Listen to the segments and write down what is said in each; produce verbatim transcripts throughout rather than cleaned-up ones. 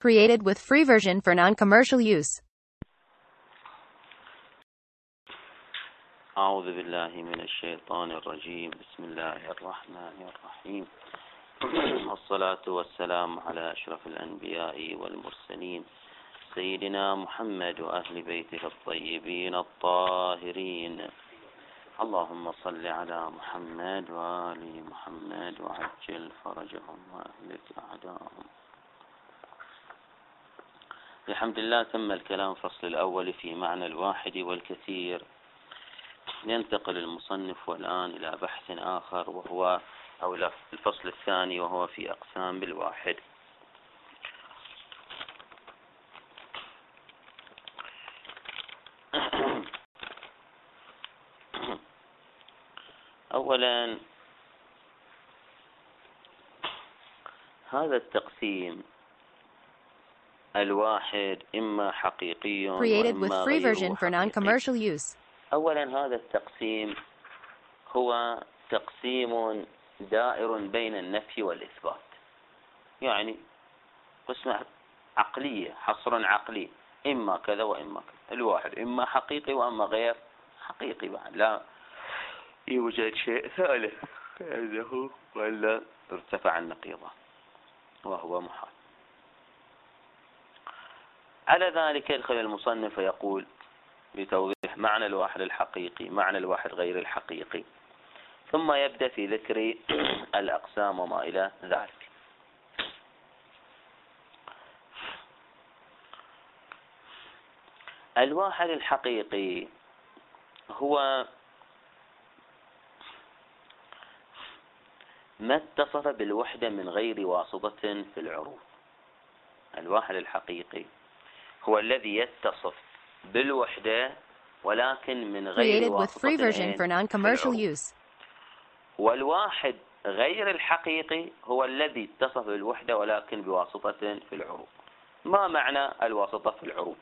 Created with free version for non-commercial use. أعوذ بالله من الشيطان الرجيم. بسم الله الرحمن الرحيم. والصلاة والسلام على أشرف الأنبياء والمرسلين سيدنا محمد وأهل بيته الطيبين الطاهرين. اللهم صل على محمد وآل محمد وعجل فرجهم وأهلك أعداءهم. بحمد الله تم الكلام فصل الأول في معنى الواحد والكثير. ينتقل المصنف والآن إلى بحث آخر وهو أو الفصل الثاني وهو في أقسام بالواحد. أولا هذا التقسيم الواحد إما حقيقي وإما غير حقيقي. أولا هذا التقسيم هو تقسيم دائر بين النفي والإثبات، يعني قسمة عقلية، حصر عقلي، إما كذا وإما كذا. الواحد إما حقيقي وإما غير حقيقي، بعد لا يوجد شيء ثالث عنده ولا ارتفع النقيضة وهو محال. على ذلك يدخل المصنف يقول بتوضيح معنى الواحد الحقيقي، معنى الواحد غير الحقيقي، ثم يبدأ في ذكر الأقسام وما إلى ذلك. الواحد الحقيقي هو ما اتصف بالوحدة من غير واسطة في العروض. الواحد الحقيقي هو الذي يتصف بالوحدة ولكن من غير واسطة في العروض. والواحد غير الحقيقي هو الذي اتصف بالوحدة ولكن بواسطة في العروض. ما معنى الواسطة في العروض؟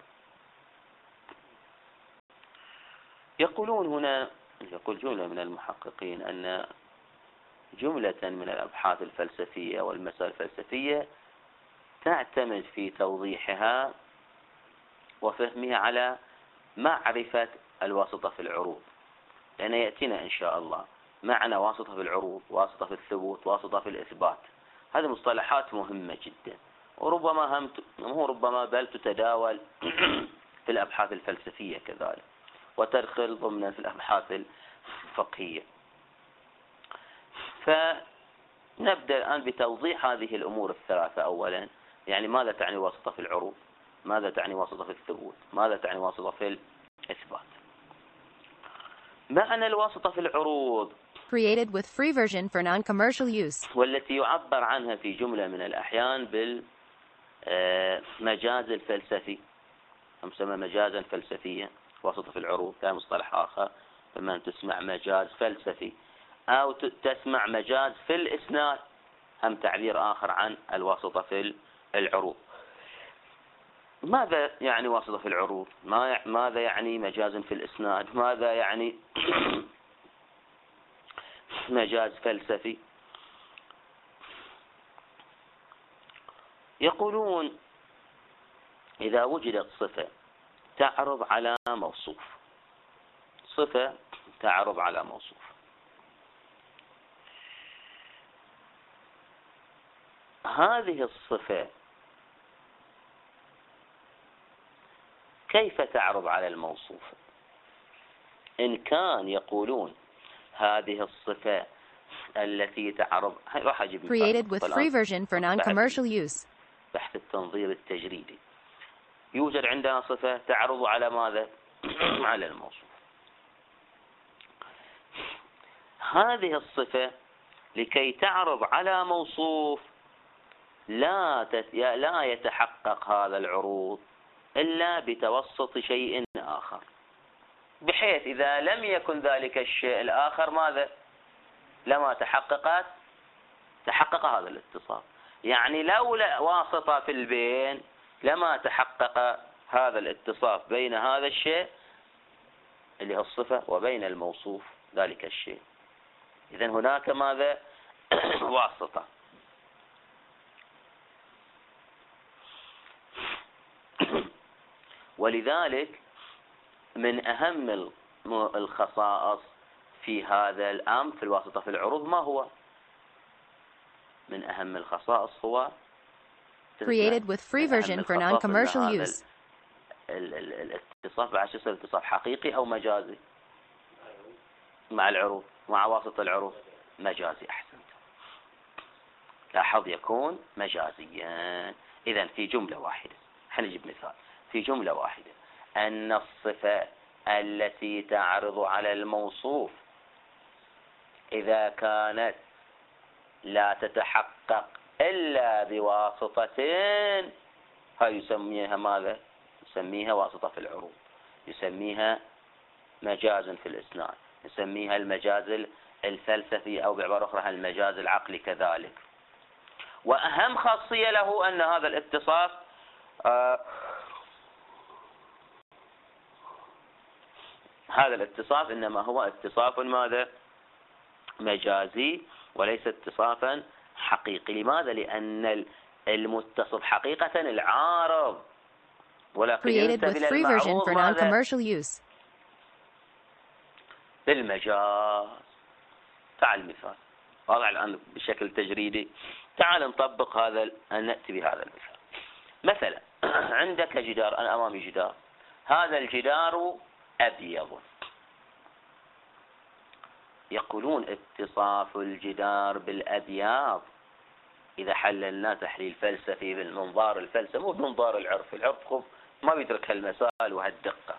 يقولون هنا، يقول جملة من المحققين أن جملة من الأبحاث الفلسفية والمسائل الفلسفية تعتمد في توضيحها وفهمها على معرفة الواسطة في العروض، لأن يأتينا إن شاء الله معنى واسطة في العروض، واسطة في الثبوت، واسطة في الإثبات. هذه مصطلحات مهمة جدا، وربما هم مو ربما بل تتداول في الأبحاث الفلسفية كذلك، وتدخل ضمن في الأبحاث الفقهية. فنبدأ الآن بتوضيح هذه الأمور الثلاثة. أولا يعني ماذا تعني واسطة في العروض؟ ماذا تعني واسطة في الثبوت؟ ماذا تعني واسطة في الإثبات؟ معنى الواسطة في العروض created with free version for non-commercial use والتي يعبر عنها في جملة من الأحيان بالمجاز الفلسفي، يسمى مجازا فلسفيا. واسطة في العروض كان مصطلح آخر، فما تسمع مجاز فلسفي، أو تسمع مجاز في الإسناد، هم تعبير آخر عن الواسطة في العروض. ماذا يعني واسطة في العروض؟ ما ماذا يعني مجاز في الإسناد؟ ماذا يعني مجاز فلسفي؟ يقولون إذا وجدت صفة تعرض على موصوف، صفة تعرض على موصوف، هذه الصفة كيف تعرض على الموصوف؟ إن كان يقولون هذه الصفة التي تعرض، راح أجيب created with free version for non-commercial use. بحث التنظير التجريدي. يوجد عندنا صفة تعرض على ماذا؟ على الموصوف. هذه الصفة لكي تعرض على موصوف لا تت... لا يتحقق هذا العروض إلا بتوسط شيء آخر، بحيث إذا لم يكن ذلك الشيء الآخر ماذا؟ لما تحققت تحقق هذا الاتصال. يعني لولا واسطة في البين لما تحقق هذا الاتصاف بين هذا الشيء اللي هو الصفة وبين الموصوف ذلك الشيء. إذن هناك ماذا؟ واسطة. ولذلك من أهم الخصائص في هذا الأمر في الواسطة في العروض ما هو؟ من أهم الخصائص هو created with free version for non-commercial use. الاتصاف بعد يصير اتصاف حقيقي أو مجازي مع العروض، مع واسطة العروض مجازي. أحسنت، لاحظ يكون مجازيا. إذن في جملة واحدة، حنجيب مثال في جملة واحدة، أن الصفة التي تعرض على الموصوف إذا كانت لا تتحقق إلا بواسطتين، هاي يسميها ماذا؟ يسميها واسطة في العروض، يسميها مجاز في الإسناد، يسميها المجاز الفلسفي، أو بعبارة أخرى المجاز العقلي كذلك. وأهم خاصية له أن هذا الاتصاف آه هذا الاتصاف إنما هو اتصاف ماذا؟ مجازي وليس اتصافا حقيقي. لماذا؟ لأن المتصف حقيقة العارض، ولكن created with free version for non-commercial use. بالمجاز. تعال مثال واضح الآن بشكل تجريدي. تعال نطبق هذا، نأتي بهذا المثال. مثلا عندك جدار، أنا أمامي جدار، هذا الجدار أبيض. يقولون اتصاف الجدار بالأبيض إذا حللنا تحليل فلسفي بالمنظار الفلسفي، مو بمنظار العرف، العرف خب ما بيدرك هالمسائل وهالدقة.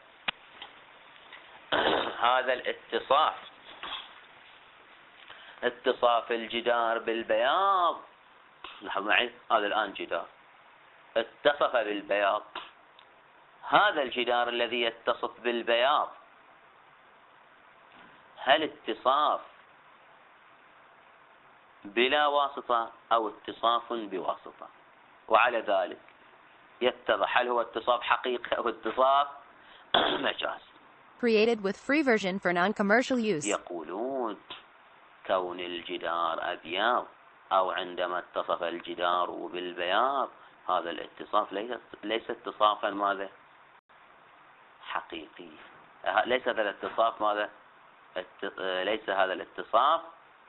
هذا الاتصاف، اتصاف الجدار بالبياض، لاحظ معي هذا الآن جدار اتصف بالبياض. هذا الجدار الذي يتصف بالبياض هل اتصاف بلا واسطة أو اتصاف بواسطة؟ وعلى ذلك يتضح هل هو اتصاف حقيقي أو اتصاف مجاز. created with free version for non-commercial use. يقولون كون الجدار أبيض أو عندما اتصف الجدار بالبياض هذا الاتصاف ليس ليس اتصافا ماذا؟ حقيقي. ليس هذا الاتصاف ماذا؟ ليس هذا الاتصاف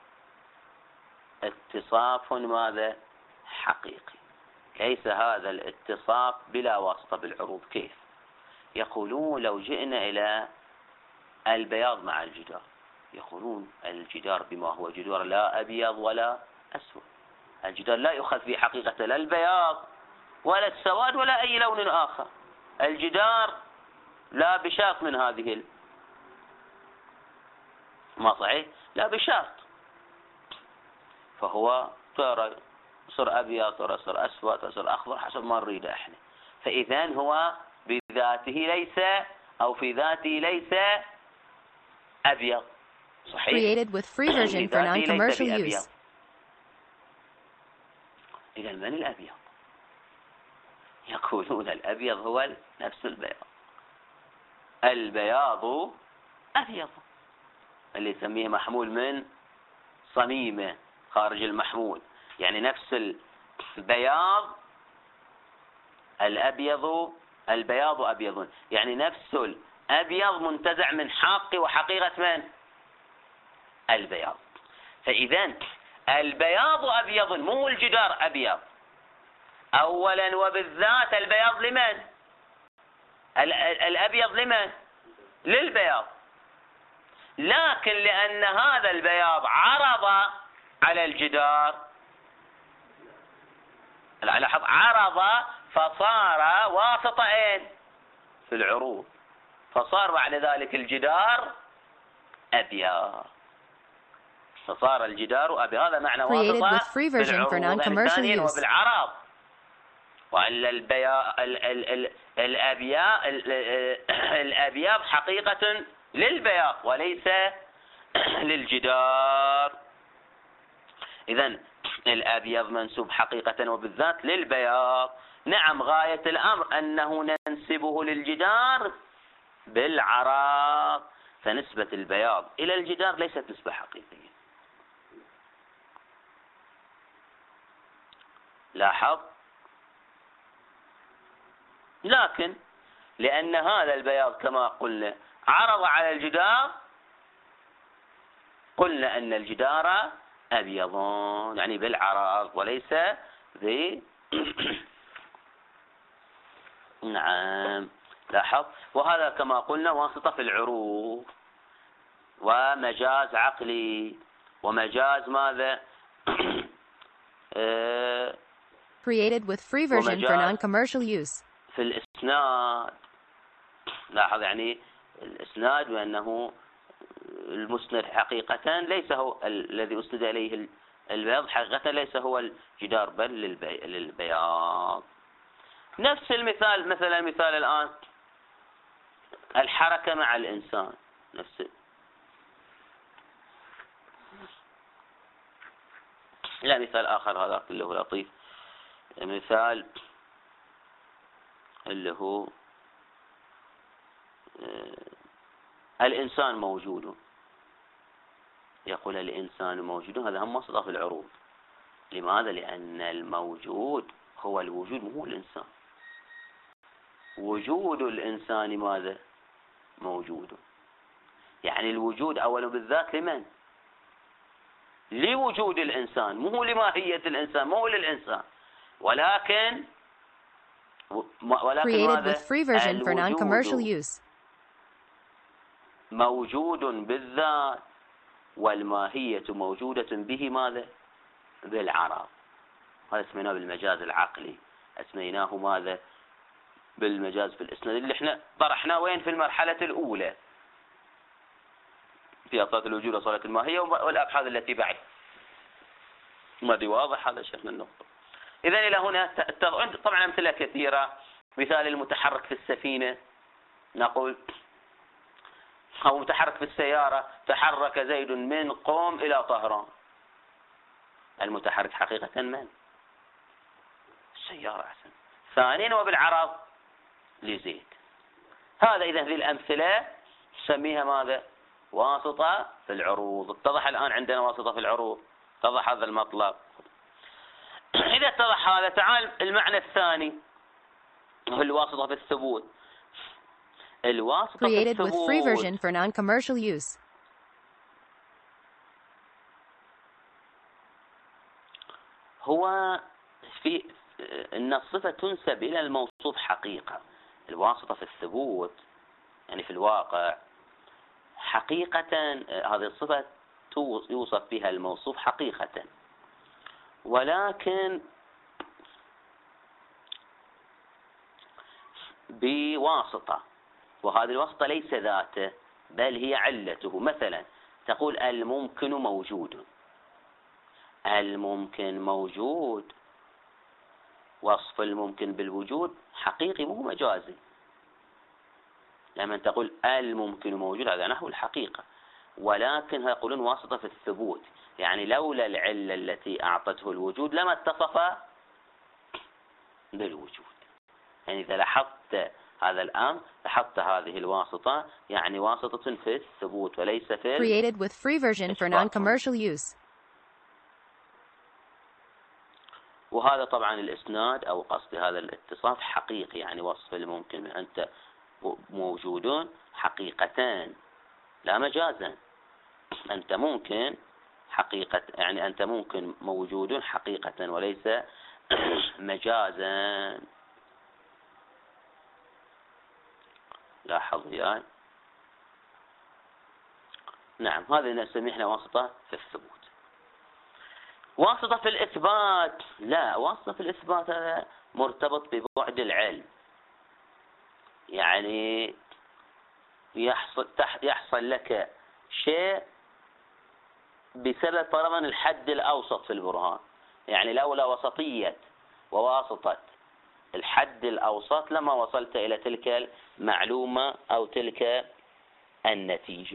اتصاف ماذا؟ حقيقي. ليس هذا الاتصاف بلا واسطة بالعروض. كيف؟ يقولون لو جئنا إلى البياض مع الجدار، يقولون الجدار بما هو جدار لا أبيض ولا أسود، الجدار لا يؤخذ في حقيقة لا البياض ولا السواد ولا أي لون آخر، الجدار لا بشرط من هذه ال... ما صحيح؟ لا بشرط، فهو ترى صار أبيض، ترى صار أسود، ترى صار أخضر حسب ما نريد إحنا. فإذن هو بذاته ليس أو في ذاته ليس أبيض. صحيح؟ created with free version for non-commercial use. إذن من الأبيض؟ يقولون الأبيض هو نفس البياض. البياض أبيض، اللي يسميه محمول من صميمه خارج المحمول، يعني نفس البياض. الأبيض البياض أبيض، يعني نفس الأبيض منتزع من حق وحقيقة من؟ البياض. فإذن البياض أبيض، مو الجدار أبيض. أولا وبالذات البياض لمن؟ الأبيض لمن؟ للبياض. لكن لأن هذا البياض عرض على الجدار، لاحظ عرض، فصار واسطين في العروض، فصار بعد ذلك الجدار أبيض، فصار الجدار أبيض. هذا معنى واسطة في العروض ثانيا وبالعرض. وأن البياض الأبيض الأبيض حقيقة للبياض وليس للجدار. إذن الأبيض منسوب حقيقة وبالذات للبياض. نعم، غاية الأمر أنه ننسبه للجدار بالعرض، فنسبة البياض إلى الجدار ليست نسبة حقيقية. لاحظ. لكن لأن هذا البياض كما قلنا عرض على الجدار، قلنا أن الجدار أبيض يعني بالعرض وليس ب نعم لاحظ. وهذا كما قلنا واسطة في العروض، ومجاز عقلي، ومجاز ماذا created with free version for non-commercial use. في الإسناد لاحظ يعني الإسناد بأنه المسند حقيقة ليس هو الذي أسند إليه البياض، حقيقة ليس هو الجدار بل للبي... للبياض. نفس المثال مثلا مثال الآن الحركة مع الإنسان، نفس لا مثال آخر هذا اللي هو لطيف، مثال اللي هو الإنسان موجود، يقول الإنسان موجود، هذا هم واسطة في العروض. لماذا؟ لأن الموجود هو الوجود مو الإنسان، وجود الإنسان ماذا؟ موجود، يعني الوجود أولا بالذات لمن؟ لوجود الإنسان، مو لماهية الإنسان، مو للإنسان، ولكن ولكن created with free version for non-commercial use. موجود بالذات، والماهية موجودة به ماذا؟ بالعرض. هذا اسميناه بالمجاز العقلي، اسميناه ماذا؟ بالمجاز في الإسناد اللي احنا طرحناه وين؟ في المرحلة الأولى في أصالة الوجود وأصالة الماهية والأبحاث التي بعد. ما دي واضح هذا شيخنا النقطة. إذا إلى هنا طبعا أمثلة كثيرة. مثال المتحرك في السفينة، نقول أو متحرك في السيارة، تحرك زيد من قم إلى طهران. المتحرك حقيقة من؟ السيارة أحسن. ثانيا وبالعرض لزيد. هذا إذا هذه الأمثلة نسميها ماذا؟ واسطة في العروض. اتضح الآن عندنا واسطة في العروض، اتضح هذا المطلب. إذا اتضح هذا، تعال المعنى الثاني هو الواسطة في الثبوت. الواسطة في created with free version الثبوت for non-commercial use. هو في أن الصفة تنسب إلى الموصوف حقيقة. الواسطة في الثبوت يعني في الواقع حقيقة هذه الصفة يوصف بها الموصوف حقيقة، ولكن بواسطة، وهذه الواسطة ليس ذاته بل هي علته. مثلا تقول الممكن موجود، الممكن موجود، وصف الممكن بالوجود حقيقي مو مجازي. لما تقول الممكن موجود هذا نحو الحقيقة، ولكن يقولون واسطة في الثبوت، يعني لولا العلة التي أعطته الوجود لما اتصف بالوجود. يعني إذا لاحظت هذا الأمر لاحظت هذه الواسطة يعني واسطة في الثبوت وليس في created with free version for non-commercial use. وهذا طبعا الإسناد أو قصد هذا الاتصاف حقيقي، يعني وصف الممكن أنت موجودون حقيقتان لا مجازا. أنت ممكن حقيقة، يعني أنت ممكن موجودون حقيقة وليس مجازا. لاحظ وياي. نعم هذه نسميه احنا واسطة في الثبوت. واسطة في الإثبات لا، واسطة في الإثبات هذا مرتبط ببعد العلم، يعني يحصل يحصل لك شيء بسبب فرضا الحد الأوسط في البرهان. يعني لولا وسطية وواسطة الحد الأوسط لما وصلت إلى تلك المعلومة أو تلك النتيجة.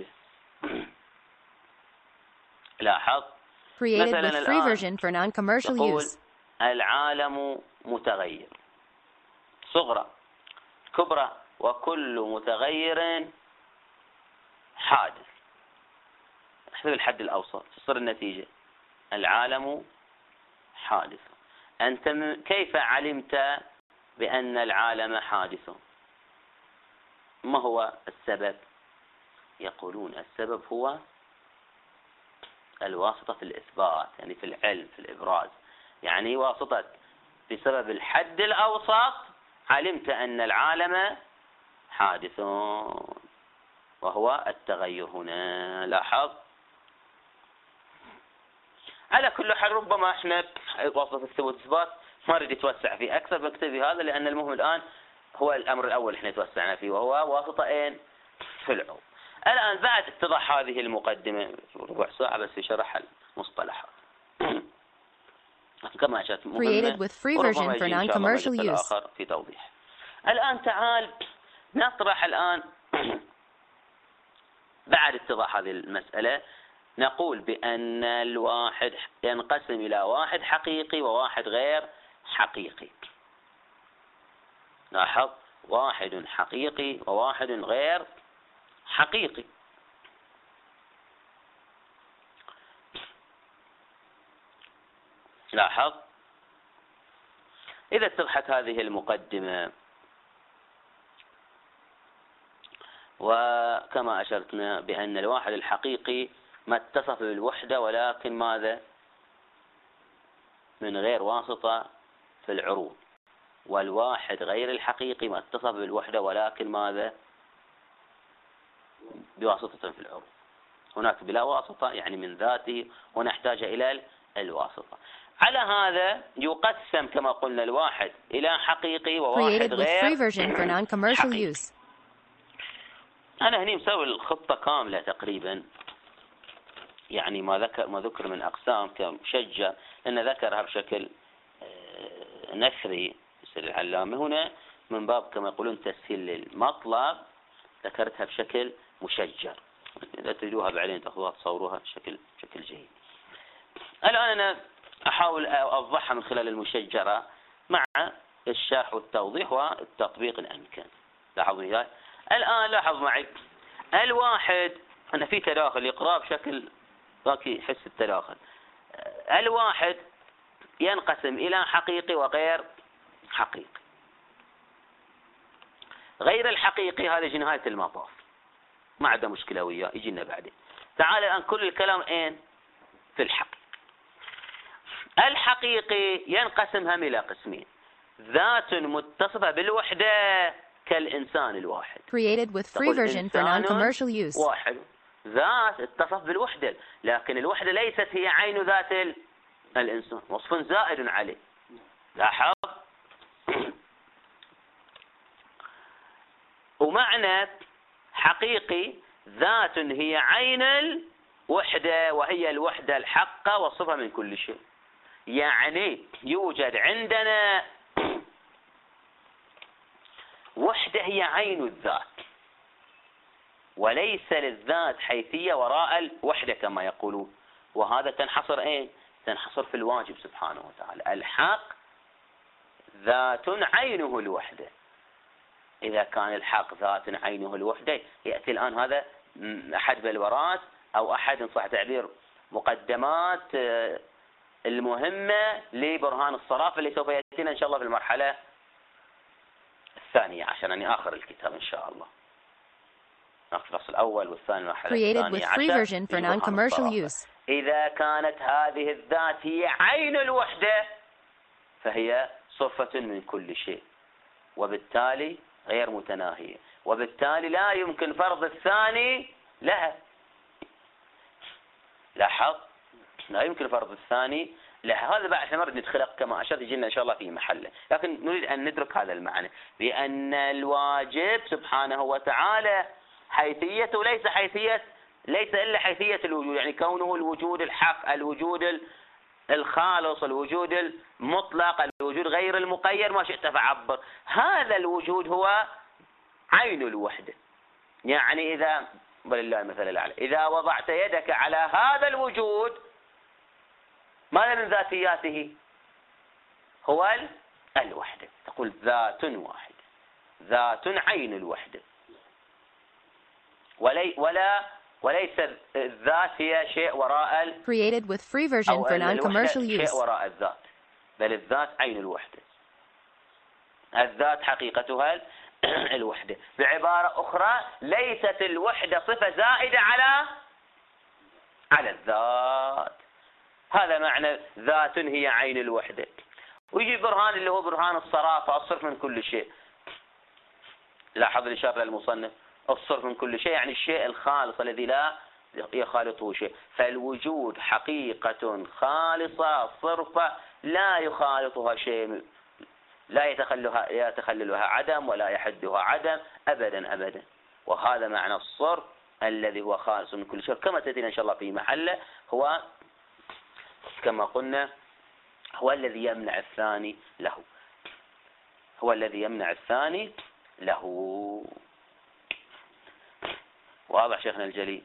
لاحظ created مثلا with free version for non-commercial use. العالم متغير، صغرى كبرى وكل متغير حادث. احسب الحد الأوسط تصير النتيجة العالم حادث. أنت كيف علمت بأن العالم حادث؟ ما هو السبب؟ يقولون السبب هو الواسطة في الإثبات، يعني في العلم، في الإبراز. يعني واسطة بسبب الحد الأوسط علمت أن العالم حادث، وهو التغير هنا. لاحظ. على كل حال ربما احنا واسطة الثبوت والإثبات ما نريد نتوسع فيه أكثر، بنكتفي هذا لأن المهم الآن هو الأمر الأول احنا توسعنا فيه، وهو واسطة أين؟ في العروض. الآن بعد اتضح هذه المقدمة ربع ساعة بس في شرح المصطلحات كما أشرت Created with free version for non-commercial use. آخر في توضيح. الآن تعال نطرح الآن بعد اتضاح هذه المسألة نقول بأن الواحد ينقسم إلى واحد حقيقي وواحد غير حقيقي. لاحظ، واحد حقيقي وواحد غير حقيقي. لاحظ، إذا اتضحت هذه المقدمة وكما أشرتنا بأن الواحد الحقيقي ما اتصف بالوحدة ولكن ماذا؟ من غير واسطة في العروض، والواحد غير الحقيقي ما اتصف بالوحدة ولكن ماذا؟ بواسطة في العروض. هناك بلا واسطة يعني من ذاته، ونحتاج إلى الواسطة. على هذا يقسم كما قلنا الواحد إلى حقيقي وواحد غير حقيقي. أنا هني مسوي الخطة كاملة تقريبا، يعني ما ذكر ما ذكر من أقسام كمشجع لأن ذكرها بشكل نثري يصير العلامة هنا من باب كما يقولون تسهيل للمطلب، ذكرتها بشكل مشجر. إذا تريدوها بعدين تأخذوها تصوروها بشكل بشكل جيد. الآن أنا أحاول أوضحها من خلال المشجرة مع الشرح والتوضيح والتطبيق إن أمكن. لاحظوا وياي. الآن لاحظ معي الواحد أنا في تداخل يقرأ بشكل ذاك يحس التداخل. الواحد ينقسم إلى حقيقي وغير حقيقي. غير الحقيقي هذا يجي نهاية المطاف، ما عنده مشكلة وياه، يجينا بعدين. تعال الآن كل الكلام أين؟ في الحقيقي. الحقيقي ينقسم هم إلى قسمين: ذات متصفة بالوحدة كالإنسان الواحد. Created with free version for non-commercial use. واحد ذات اتصف بالوحدة، لكن الوحدة ليست هي عين ذات الإنسان، وصف زائد عليه. لاحظ. ومعنى حقيقي ذات هي عين الوحدة وهي الوحدة الحقة والصفة من كل شيء. يعني يوجد عندنا وحدة هي عين الذات، وليس للذات حيثية وراء الوحدة كما يقولون. وهذا تنحصر ايه؟ تنحصر في الواجب سبحانه وتعالى. الحق ذات عينه الوحدة. إذا كان الحق ذات عينه الوحدة يأتي الآن هذا أحد بالوراث أو أحد إن صح تعبير مقدمات المهمة لبرهان الصرافة اللي سوف يأتينا إن شاء الله في المرحلة الثانية عشر، يعني آخر الكتاب إن شاء الله. الفصل الأول والثاني المرحلة الثانية عشر. إذا كانت هذه الذات هي عين الوحدة فهي صفة من كل شيء، وبالتالي غير متناهية، وبالتالي لا يمكن فرض الثاني لها. لاحظ، لا يمكن فرض الثاني لها. هذا بعد مرة نتخلق كما أشرت يجينا إن شاء الله في محله، لكن نريد أن ندرك هذا المعنى بأن الواجب سبحانه وتعالى حيثيته ليس حيثية ليس إلا حيثية الوجود، يعني كونه الوجود الحق، الوجود الخالص، الوجود المطلق، الوجود غير المقيد، ما شئت فعبر. هذا الوجود هو عين الوحدة. يعني إذا ولله المثل الأعلى، إذا وضعت يدك على هذا الوجود ماذا من ذاتياته؟ هو الوحدة. تقول ذات واحدة، ذات عين الوحدة، ولي ولا وليس الذات هي شيء وراء ال Created with free version for non-commercial use. شيء وراء الذات، بل الذات عين الوحدة. الذات حقيقتها الوحدة. بعبارة أخرى ليست الوحدة صفة زائدة على على الذات. هذا معنى ذات هي عين الوحدة. ويجي برهان اللي هو برهان الصرافة، الصرف من كل شيء. لاحظ الإشارة للمصنف، الصرف من كل شيء يعني الشيء الخالص الذي لا يخالطه شيء. فالوجود حقيقة خالصة صرفة لا يخالطها شيء، لا يتخللها يتخللها عدم ولا يحدها عدم أبدا أبدا. وهذا معنى الصرف الذي هو خالص من كل شيء، كما تأتينا إن شاء الله في محله. هو كما قلنا هو الذي يمنع الثاني له، هو الذي يمنع الثاني له. واضح شيخنا الجليل؟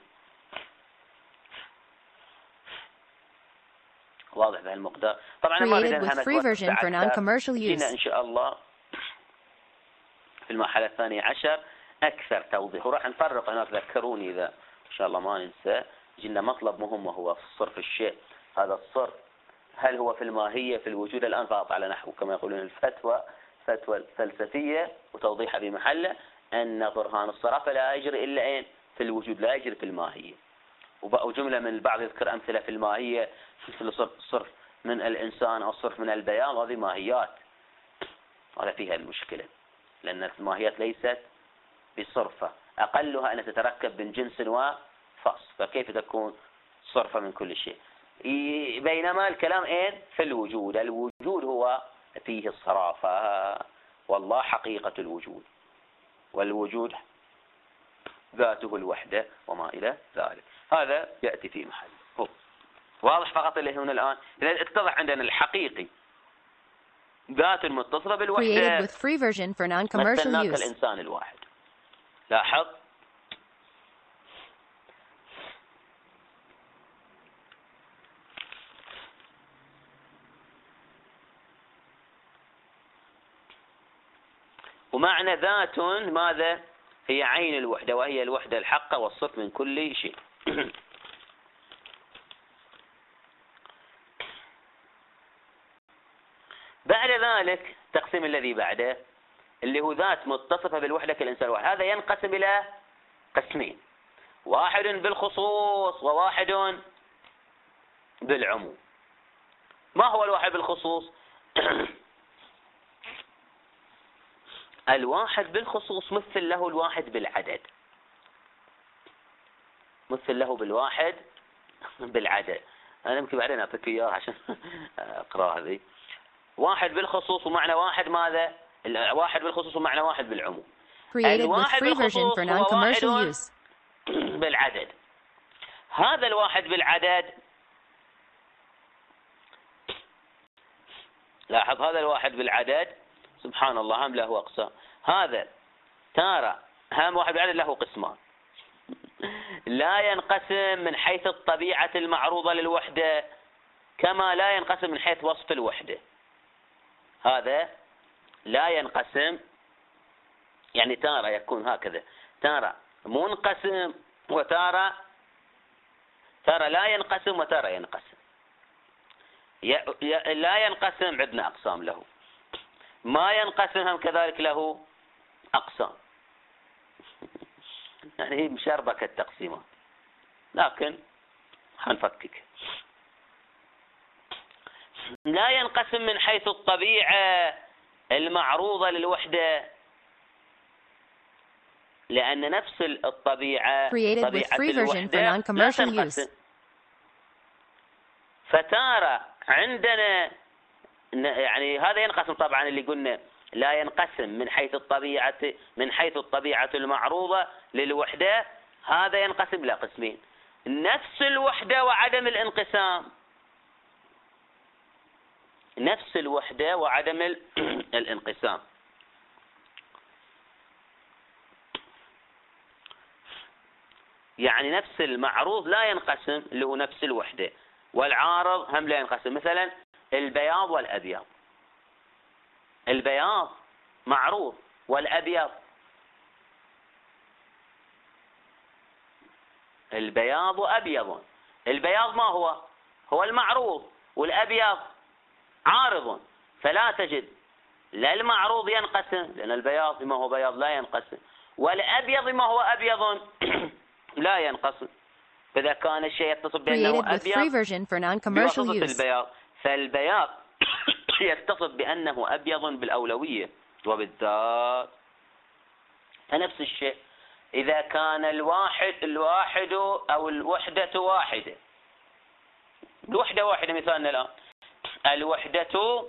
واضح بهالمقدار. طبعا ما نريد نهمك إن شاء الله في المرحلة الثانية عشر أكثر توضيح، وراح نفرق هناك. ذكروني إذا إن شاء الله ما ننسى. جينا مطلب مهم وهو صرف الشيء. هذا الصرف هل هو في الماهية في الوجود الآن فقط على نحو كما يقولون الفتوى فتوى الفلسفية وتوضيحها بمحله أن برهان الصرافة لا يجري إلا أين؟ في الوجود، لا يجري في الماهية. وجملة من البعض يذكر أمثلة في الماهية مثل الصرف من الإنسان أو الصرف من البيان، هذه ماهيات. هذا فيها المشكلة لأن الماهيات ليست بصرفة، أقلها أن تتركب من جنس وفصل، فكيف تكون صرفة من كل شيء؟ بينما الكلام إيه؟ في الوجود. الوجود هو فيه الصرافة، والله حقيقة الوجود، والوجود ذاته الوحدة وما إلى ذلك. هذا يأتي في محل. هو. واضح فقط اللي هنا الآن إذا اتضح عندنا الحقيقي ذات متصلة بالوحدة مثلناك الإنسان الواحد. لاحظ ومعنى ذات ماذا؟ هي عين الوحدة، وهي الوحدة الحقة والصرف من كل شيء. بعد ذلك التقسيم الذي بعده اللي هو ذات متصفة بالوحدة كالإنسان الواحد، هذا ينقسم إلى قسمين: واحد بالخصوص وواحد بالعموم. ما هو الواحد بالخصوص؟ الواحد بالخصوص مثل له الواحد بالعدد، مثل له بالواحد بالعدد. أنا يمكن بعدين أعطيك إياه عشان أقرأ هذه. واحد بالخصوص ومعنى واحد ماذا؟ واحد بالخصوص ومعنى واحد بالعموم. الواحد بالخصوص هو واحد بالعدد. هذا الواحد بالعدد، لاحظ هذا الواحد بالعدد سبحان الله هم له أقسام. هذا ترى هم واحد بالعدد له قسمان، لا ينقسم من حيث الطبيعة المعروضة للوحدة كما لا ينقسم من حيث وصف الوحدة. هذا لا ينقسم، يعني تارة يكون هكذا، تارة منقسم وتارة تارة لا ينقسم وتارة ينقسم. لا ينقسم عندنا أقسام له، ما ينقسم هم كذلك له أقسام. يعني هي مشربكة التقسيمات، لكن حنفكك. لا ينقسم من حيث الطبيعة المعروضة للوحدة، لأن نفس الطبيعة طبيعة الوحدة لا تنقسم. فتارة عندنا يعني هذا ينقسم طبعا اللي قلنا لا ينقسم من حيث الطبيعة من حيث الطبيعة المعروضة للوحدة، هذا ينقسم إلى قسمين: نفس الوحدة وعدم الانقسام. نفس الوحدة وعدم الانقسام. يعني نفس المعروض لا ينقسم اللي هو نفس الوحدة، والعارض هم لا ينقسم. مثلا البياض والأبيض، البياض معروض والأبيض، البياض أبيض. البياض ما هو؟ هو المعروض، والأبيض عارض. فلا تجد لا المعروض ينقسم، لأن البياض ما هو بياض لا ينقسم، والأبيض ما هو أبيض لا ينقسم. فإذا كان الشيء يتصف بأنه أبيض بواسطة البياض، فالبياض يتصف بأنه أبيض بالأولوية، وبالذات فنفس الشيء إذا كان الواحد الواحد أو الوحدة واحدة، الوحدة واحدة مثالنا الآن، الوحدة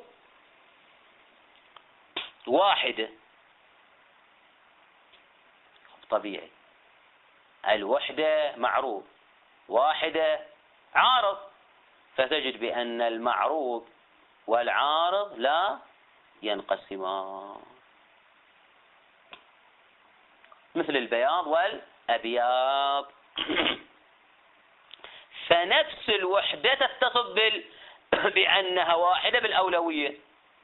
واحدة طبيعي، الوحدة معروض، واحدة عارض، فتجد بأن المعروض والعارض لا ينقسمان، مثل البياض والأبياض. فنفس الوحدة تتصف بال... بأنها واحدة بالأولوية،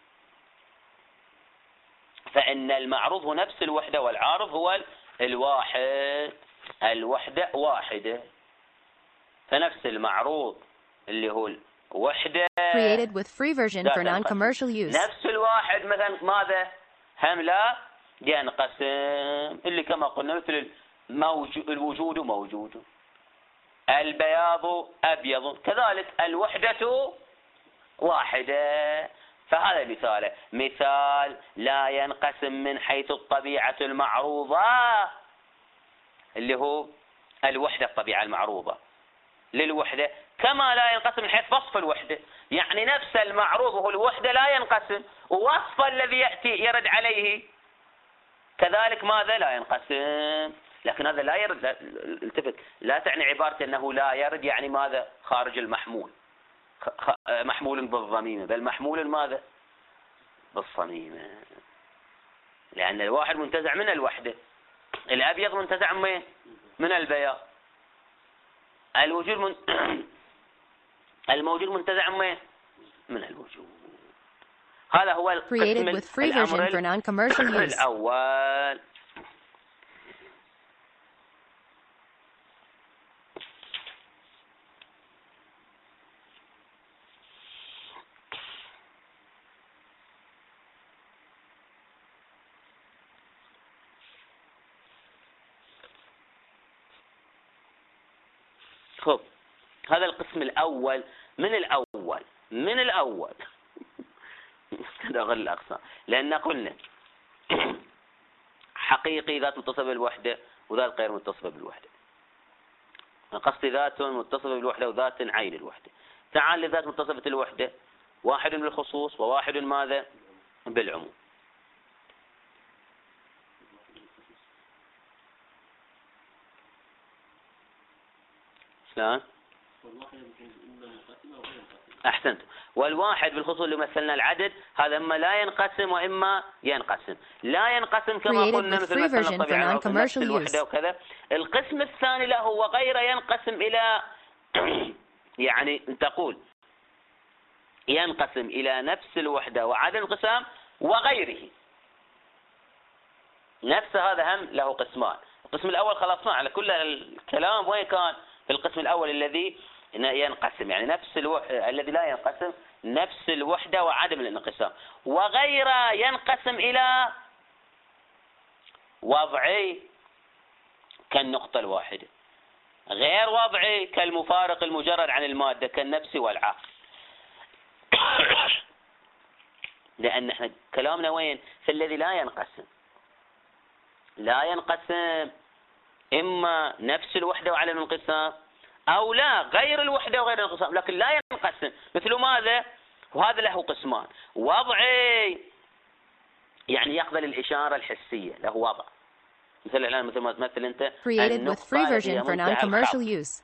فإن المعروض هو نفس الوحدة والعارض هو الواحد، الوحدة واحدة، فنفس المعروض اللي هو الوحدة created with free version for non-commercial use. نفس الواحد مثلا ماذا هم لا ينقسم، اللي كما قلنا مثل الوجود موجود، البياض أبيض، كذلك الوحدة واحدة. فهذا مثال مثال لا ينقسم من حيث الطبيعة المعروضة، اللي هو الوحدة الطبيعة المعروضة للوحدة، كما لا ينقسم من حيث وصف الوحدة، يعني نفس المعروض وهو الوحدة لا ينقسم، ووصف الذي يأتي يرد عليه كذلك ماذا لا ينقسم. لكن هذا لا يرد، التفت، لا تعني عبارة أنه لا يرد يعني ماذا خارج المحمول، محمول بالضميمة، بل محمول ماذا بالصميمة، لأن الواحد منتزع من الوحدة، الأبيض منتزع من من البياض، الوجود من الموجود منتزع من من الوجود. هذا هو القسم الأول. خب هذا القسم الأول من الأول من الأول هذا غير الأقسام، لأن قلنا حقيقي ذات متصفة بالوحدة وذات غير متصفة بالوحدة، قصدي ذات متصفة بالوحدة وذات عين الوحدة. تعال لذات متصفة الوحدة، واحد بالخصوص وواحد ماذا بالعموم. شلون؟ أحسنت. والواحد بالخصوص اللي مثلنا العدد، هذا إما لا ينقسم وإما ينقسم. لا ينقسم كما قلنا مثل مثلا الطبيعة نفس الوحدة وكذا. القسم الثاني له وغير ينقسم إلى يعني تقول ينقسم إلى نفس الوحدة وعدم انقسام وغيره. نفس هذا هم له قسمان. القسم الأول خلصنا على كل الكلام، وين كان في القسم الأول الذي ينقسم، يعني نفس الوحدة الذي لا ينقسم، نفس الوحدة وعدم الانقسام. وغير ينقسم إلى وضعي كالنقطة الواحدة، غير وضعي كالمفارق المجرد عن المادة كالنفس والعقل. لأن احنا كلامنا وين في الذي لا ينقسم. لا ينقسم إما نفس الوحدة وعدم الانقسام، أو لا غير الوحدة وغير الانقسام، لكن لا ينقسم. مثل ماذا؟ وهذا له قسمان. وضعي يعني يقبل الإشارة الحسية، له وضع. مثل الآن مثل ما تمثل أنت created with free version for non-commercial use.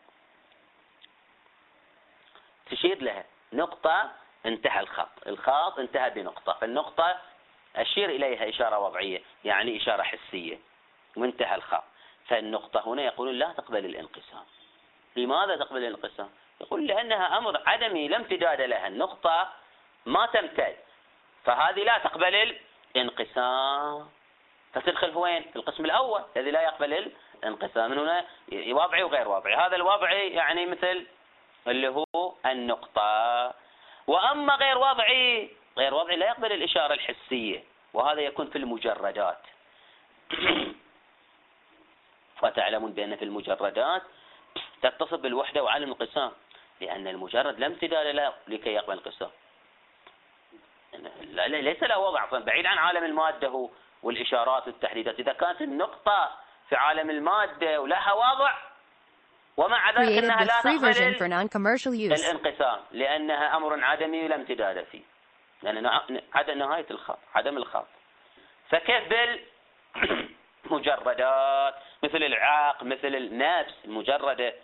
تشير لها نقطة انتهى الخط، الخط انتهى بنقطة، فالنقطة أشير إليها إشارة وضعية يعني إشارة حسية، وانتهى الخط. فالنقطة هنا يقولون لا تقبل الانقسام. لماذا تقبل الانقسام؟ يقول لأنها أمر عدمي لا امتداد لها، النقطة ما تمتد، فهذه لا تقبل الانقسام. فتدخل في وين؟ في القسم الأول الذي لا يقبل الانقسام. من هنا وضعي وغير وضعي. هذا الوضعي يعني مثل اللي هو النقطة. وأما غير وضعي غير وضعي لا يقبل الإشارة الحسية، وهذا يكون في المجردات. وتعلمون بأن في المجردات تتصف بالوحدة وعالم الانقسام، لأن المجرد لا امتداد له لكي يقبل الانقسام، ليس له وضع بعيد عن عالم المادة والإشارات والتحديدات. إذا كانت النقطة في عالم المادة ولها وضع ومع ذلك أنها لا تقبل الانقسام لأنها أمر عدمي لا امتداد فيه، لأن عدم نهاية الخط، عدم الخط. فكيف بالمجردات مثل العقل، مثل النفس المجردة؟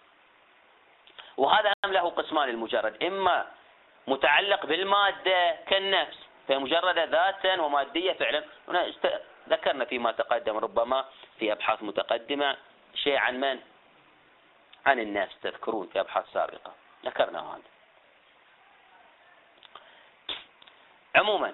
وهذا هم له قسمان المجرد، إما متعلق بالمادة كالنفس فهي مجردة ذاتا ومادية فعلا. هنا ذكرنا فيما تقدم ربما في أبحاث متقدمة شيء عن من؟ عن النفس، تذكرون في أبحاث سابقة ذكرنا هذا. عموما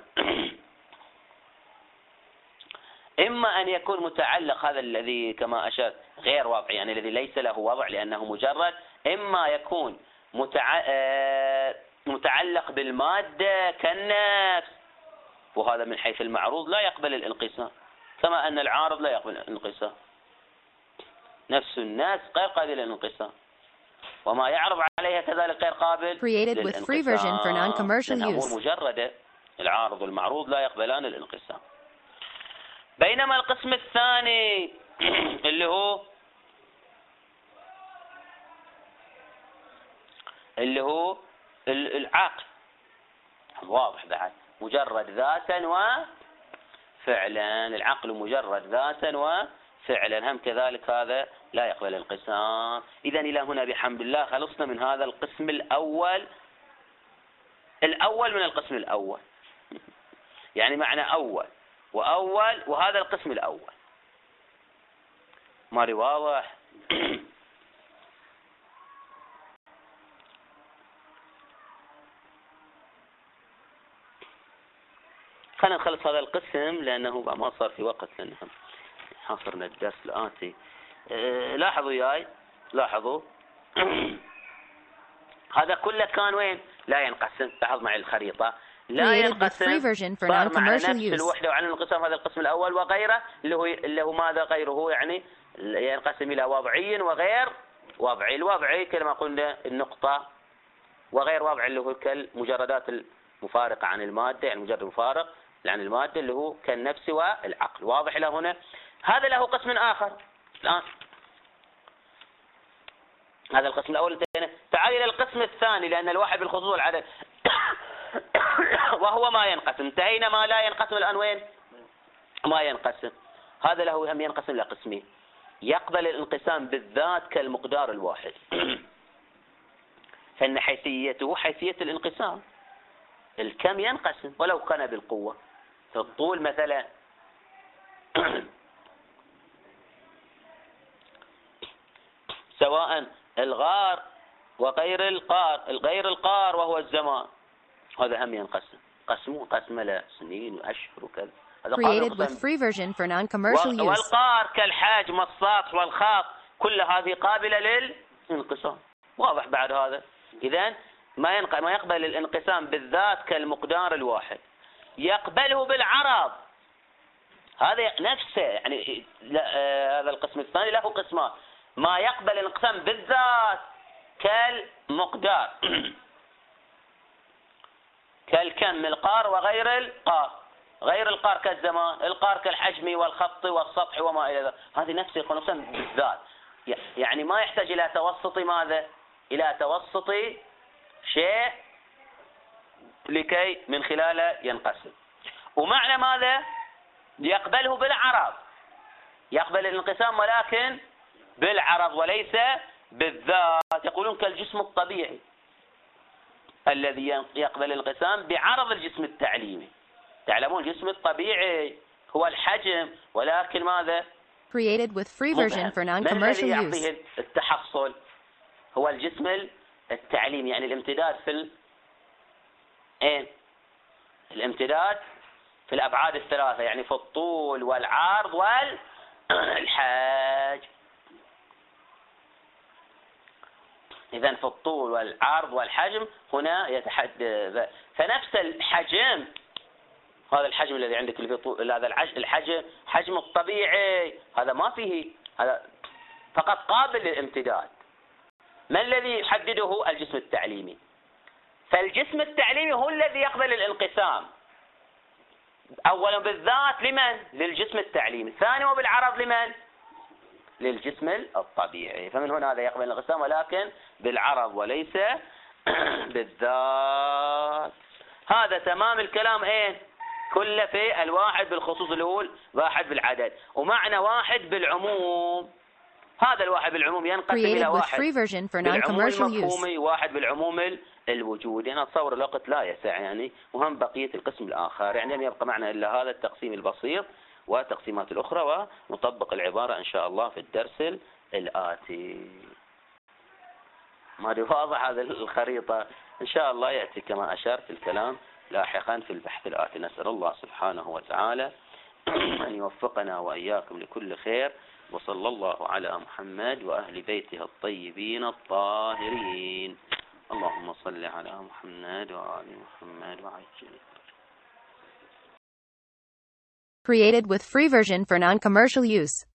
إما أن يكون متعلق، هذا الذي كما أشرت غير وضعي يعني الذي ليس له وضع لأنه مجرد، إما يكون متع... متعلق بالمادة كالنفس، وهذا من حيث المعروض لا يقبل الانقسام، كما أن العارض لا يقبل الانقسام. نفس الناس غير قابل للانقسام، وما يعرض عليها كذلك غير قابل للانقسام، لأنه مجردة. العارض والمعروض لا يقبلان الانقسام. بينما القسم الثاني اللي هو اللي هو العقل واضح بعد، مجرد ذاتا وفعلا. العقل مجرد ذاتا وفعلا هم كذلك هذا لا يقبل الانقسام. إذا إلى هنا بحمد الله خلصنا من هذا القسم الأول، الأول من القسم الأول يعني معنى أول وأول، وهذا القسم الأول. ماري واضح؟ خلينا نخلص هذا القسم لأنه ما صار في وقت، لأنه حاصرنا الدرس الآتي. أه لاحظوا ياي، لاحظوا هذا كله كان وين؟ لا ينقسم. لاحظ معي الخريطة، لا ينقسم، صار مع نفس الوحدة وعلى الانقسام. هذا القسم الأول وغيره اللي هو اللي هو ماذا غيره؟ يعني ينقسم إلى وضعي وغير وضعي. الوضعي كما قلنا النقطة، وغير وضعي اللي هو كالمجردات المفارقة عن المادة، يعني مجرد مفارق عن المادة اللي هو كالنفس والعقل. واضح له هنا؟ هذا له قسم آخر الآن. هذا القسم الأول انتهينا. تعال إلى القسم الثاني، لأن الواحد بالخصوص والعدد وهو ما ينقسم. انتهينا ما لا ينقسم، الآن وين؟ ما ينقسم. هذا له هم ينقسم إلى قسمين. يقبل الانقسام بالذات كالمقدار الواحد فإن حيثيته حيثية الانقسام. الكم ينقسم ولو كان بالقوة. في الطول مثلا سواء الغار وغير القار، الغير القار وهو الزمان، هذا هم ينقسم. قسموه قسم له سنين وأشهر وكذا. Created with free version for non-commercial use. والقار كالحجم والسطح والخط كل هذه قابلة للانقسام. واضح بعد هذا؟ إذن ما ما يقبل الانقسام بالذات كالمقدار الواحد، يقبله بالعرض. هذا نفسه يعني هذا القسم الثاني له قسمان. ما يقبل الانقسام بالذات كالمقدار كالكم، القار وغير القار. غير القار كالزمان، القار كالحجم والخط والسطح وما إلى ذلك. هذه نفس القسم بالذات، يعني ما يحتاج إلى توسط ماذا؟ إلى توسط شيء لكي من خلاله ينقسم. ومعنى ماذا؟ يقبله بالعرض، يقبل الانقسام ولكن بالعرض وليس بالذات. يقولون كالجسم الطبيعي الذي يقبل الانقسام بعرض الجسم التعليمي. تعلمون الجسم الطبيعي هو الحجم، ولكن ماذا؟ Created with free version for non-commercial use. من الذي يعطيه التحصل؟ هو الجسم التعليمي، يعني الامتداد في ال... ايه؟ الامتداد في الأبعاد الثلاثة، يعني في الطول والعرض والحجم. إذن في الطول والعرض والحجم هنا يتحدث فنفس الحجم، هذا الحجم الذي عندك اللي في طول، هذا الحجم حجم الطبيعي، هذا ما فيه، هذا فقط قابل للامتداد. ما الذي يحدده؟ الجسم التعليمي. فالجسم التعليمي هو الذي يقبل الانقسام، أولا بالذات لمن؟ للجسم التعليمي، ثانيا وبالعرض لمن؟ للجسم الطبيعي. فمن هنا هذا يقبل الانقسام ولكن بالعرض وليس بالذات. هذا تمام الكلام ايه؟ كله في الواحد بالخصوص الأول، واحد بالعدد، ومعنى واحد بالعموم. هذا الواحد بالعموم ينقسم إلى واحد بالعموم المفهومي، واحد بالعموم الوجودي. أنا أتصور الوقت لا يسع يعني، وهم بقية القسم الآخر يعني لم يبقى معنا إلا هذا التقسيم البسيط والتقسيمات الأخرى، ونطبق العبارة إن شاء الله في الدرس الآتي. ما واضح هذه الخريطة؟ إن شاء الله يأتي كما أشرت الكلام لاحقا في البحث الآتي. نسأل الله سبحانه وتعالى أن يوفقنا وإياكم لكل خير، وصلى الله على محمد وأهل بيته الطيبين الطاهرين. اللهم صل على محمد وآل محمد وعجل. Created with free version for non-commercial use.